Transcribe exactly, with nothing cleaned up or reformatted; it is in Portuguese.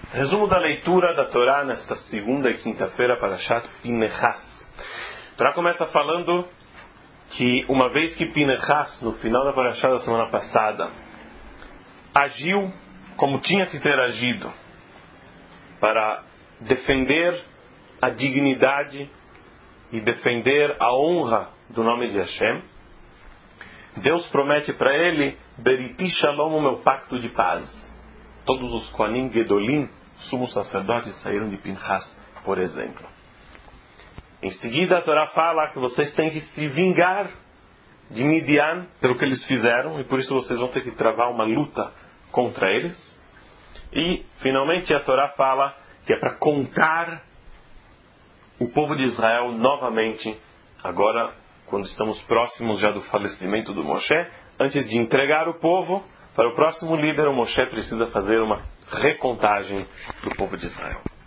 Resumo da leitura da Torá nesta segunda e quinta-feira para Parashat Pinechas. A Torá começa falando que uma vez que Pinechas, no final da Parashat da semana passada, agiu como tinha que ter agido para defender a dignidade e defender a honra do nome de Hashem, Deus promete para ele Beriti Shalom, o meu pacto de paz. Todos os Kohanim Gedolim, sumos sacerdotes, saíram de Pinchas, por exemplo. Em seguida a Torá fala que vocês têm que se vingar de Midian pelo que eles fizeram, e por isso vocês vão ter que travar uma luta contra eles. E finalmente a Torá fala que é para contar o povo de Israel novamente, agora quando estamos próximos já do falecimento do Moshe. Antes de entregar o povo para o próximo líder, o Moshe precisa fazer uma recontagem do povo de Israel.